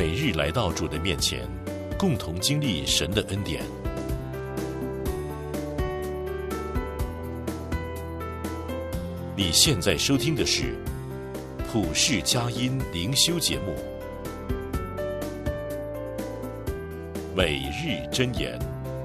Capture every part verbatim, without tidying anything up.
每日来到主的面前，共同经历神的恩典。你现在收听的是普世佳音灵修节目，每日箴言。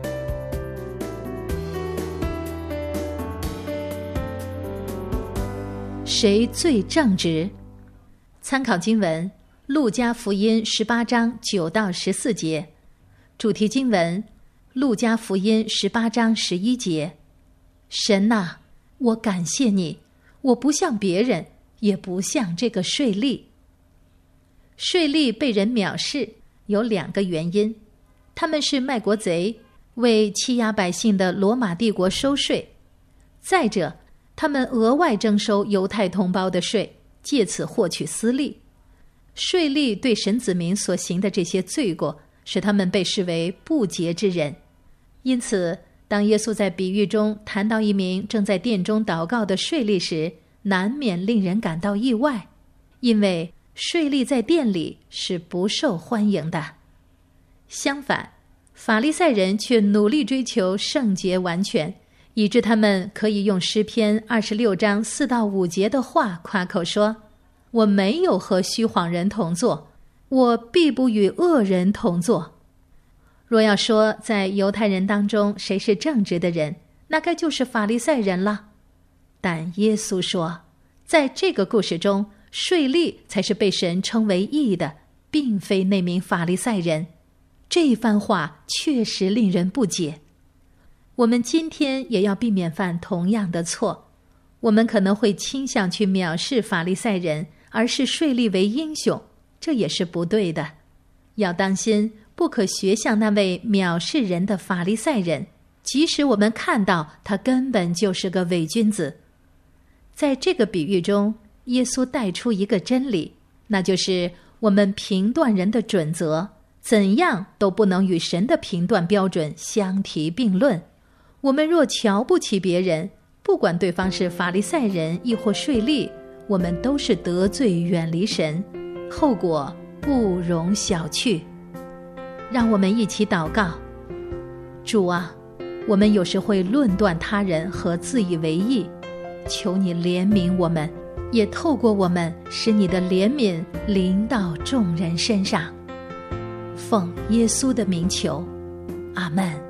谁最正直？参考经文路加福音十八章九到十四节，主题经文路加福音十八章十一节。神啊，我感谢你，我不像别人，也不像这个税吏。税吏被人藐视有两个原因，他们是卖国贼，为欺压百姓的罗马帝国收税；再者，他们额外征收犹太同胞的税，借此获取私利。税吏对神子民所行的这些罪过，使他们被视为不洁之人。因此，当耶稣在比喻中谈到一名正在殿中祷告的税吏时，难免令人感到意外，因为税吏在殿里是不受欢迎的。相反，法利赛人却努力追求圣洁完全，以致他们可以用诗篇二十六章四到五节的话夸口说：我没有和虚谎人同坐，我必不与恶人同坐。若要说在犹太人当中谁是正直的人，那该就是法利赛人了。但耶稣说，在这个故事中，税吏才是被神称为义的，并非那名法利赛人。这番话确实令人不解。我们今天也要避免犯同样的错，我们可能会倾向去藐视法利赛人，而视税吏为英雄，这也是不对的。要当心，不可学像那位藐视人的法利赛人，即使我们看到他根本就是个伪君子。在这个比喻中，耶稣带出一个真理，那就是我们评断人的准则，怎样都不能与神的评断标准相提并论。我们若瞧不起别人，不管对方是法利赛人亦或税吏，我们都是得罪远离神，后果不容小觑。让我们一起祷告。主啊，我们有时会论断他人和自以为意，求你怜悯我们，也透过我们使你的怜悯临到众人身上。奉耶稣的名求，阿们。